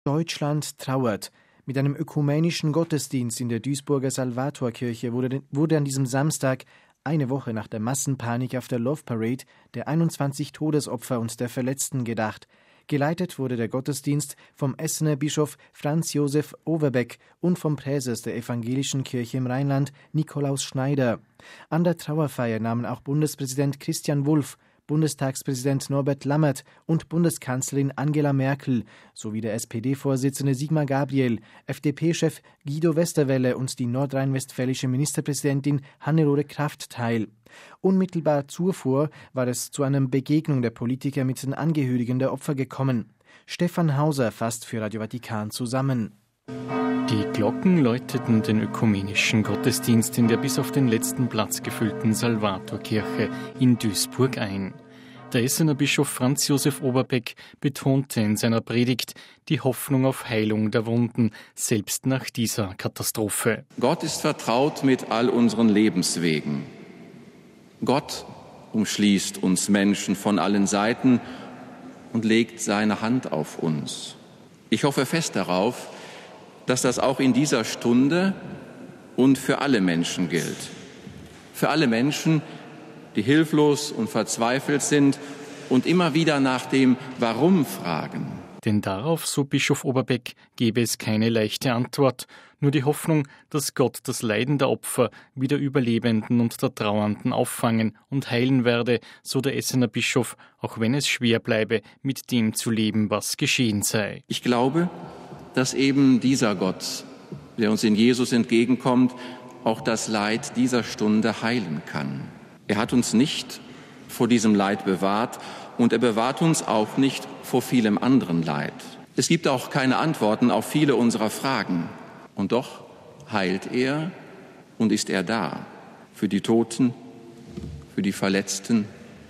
Deutschland trauert. Mit einem ökumenischen Gottesdienst in der Duisburger Salvatorkirche wurde an diesem Samstag, eine Woche nach der Massenpanik auf der Love Parade, der 21 Todesopfer und der Verletzten gedacht. Geleitet wurde der Gottesdienst vom Essener Bischof Franz Josef Overbeck und vom Präses der Evangelischen Kirche im Rheinland, Nikolaus Schneider. An der Trauerfeier nahmen auch Bundespräsident Christian Wulff, Bundestagspräsident Norbert Lammert und Bundeskanzlerin Angela Merkel sowie der SPD-Vorsitzende Sigmar Gabriel, FDP-Chef Guido Westerwelle und die nordrhein-westfälische Ministerpräsidentin Hannelore Kraft teil. Unmittelbar zuvor war es zu einer Begegnung der Politiker mit den Angehörigen der Opfer gekommen. Stefan Hauser fasst für Radio Vatikan zusammen. Die Glocken läuteten den ökumenischen Gottesdienst in der bis auf den letzten Platz gefüllten Salvatorkirche in Duisburg ein. Der Essener Bischof Franz Josef Overbeck betonte in seiner Predigt die Hoffnung auf Heilung der Wunden, selbst nach dieser Katastrophe. Gott ist vertraut mit all unseren Lebenswegen. Gott umschließt uns Menschen von allen Seiten und legt seine Hand auf uns. Ich hoffe fest darauf, dass das auch in dieser Stunde und für alle Menschen gilt. Für alle Menschen, die hilflos und verzweifelt sind und immer wieder nach dem Warum fragen. Denn darauf, so Bischof Overbeck, gebe es keine leichte Antwort, nur die Hoffnung, dass Gott das Leiden der Opfer wie der Überlebenden und der Trauernden auffangen und heilen werde, so der Essener Bischof, auch wenn es schwer bleibe, mit dem zu leben, was geschehen sei. Ich glaube, dass eben dieser Gott, der uns in Jesus entgegenkommt, auch das Leid dieser Stunde heilen kann. Er hat uns nicht vor diesem Leid bewahrt und er bewahrt uns auch nicht vor vielem anderen Leid. Es gibt auch keine Antworten auf viele unserer Fragen. Und doch heilt er und ist er da für die Toten, für die Verletzten,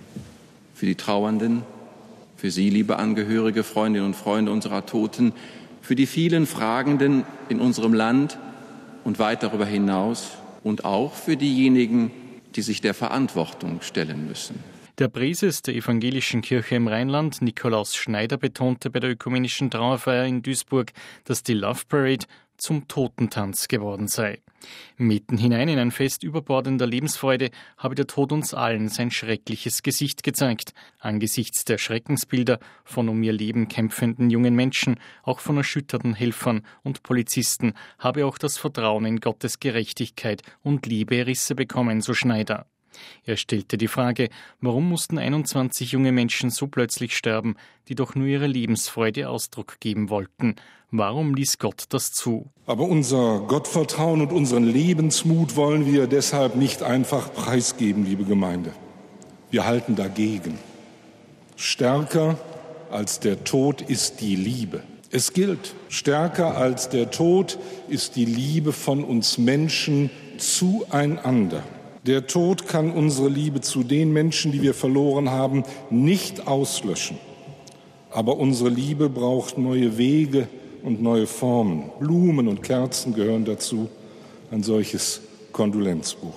für die Trauernden, für Sie, liebe Angehörige, Freundinnen und Freunde unserer Toten, für die vielen Fragenden in unserem Land und weit darüber hinaus und auch für diejenigen, die sich der Verantwortung stellen müssen. Der Präses der Evangelischen Kirche im Rheinland, Nikolaus Schneider, betonte bei der ökumenischen Trauerfeier in Duisburg, dass die Love Parade zum Totentanz geworden sei. Mitten hinein in ein Fest überbordender Lebensfreude habe der Tod uns allen sein schreckliches Gesicht gezeigt. Angesichts der Schreckensbilder von um ihr Leben kämpfenden jungen Menschen, auch von erschütterten Helfern und Polizisten, habe auch das Vertrauen in Gottes Gerechtigkeit und Liebe Risse bekommen, so Schneider. Er stellte die Frage, warum mussten 21 junge Menschen so plötzlich sterben, die doch nur ihrer Lebensfreude Ausdruck geben wollten. Warum ließ Gott das zu? Aber unser Gottvertrauen und unseren Lebensmut wollen wir deshalb nicht einfach preisgeben, liebe Gemeinde. Wir halten dagegen. Stärker als der Tod ist die Liebe. Es gilt, stärker als der Tod ist die Liebe von uns Menschen zueinander. Der Tod kann unsere Liebe zu den Menschen, die wir verloren haben, nicht auslöschen. Aber unsere Liebe braucht neue Wege und neue Formen. Blumen und Kerzen gehören dazu, ein solches Kondolenzbuch.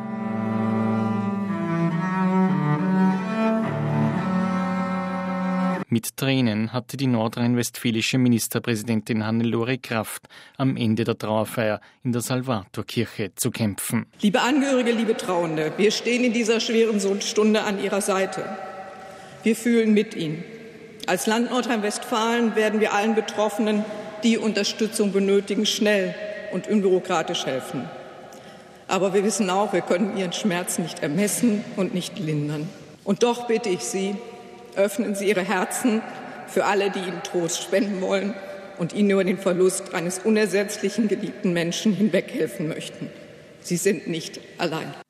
Mit Tränen hatte die nordrhein-westfälische Ministerpräsidentin Hannelore Kraft am Ende der Trauerfeier in der Salvatorkirche zu kämpfen. Liebe Angehörige, liebe Trauernde, wir stehen in dieser schweren Stunde an Ihrer Seite. Wir fühlen mit Ihnen. Als Land Nordrhein-Westfalen werden wir allen Betroffenen, die Unterstützung benötigen, schnell und unbürokratisch helfen. Aber wir wissen auch, wir können Ihren Schmerz nicht ermessen und nicht lindern. Und doch bitte ich Sie, öffnen Sie Ihre Herzen für alle, die Ihnen Trost spenden wollen und Ihnen über den Verlust eines unersetzlichen geliebten Menschen hinweghelfen möchten. Sie sind nicht allein.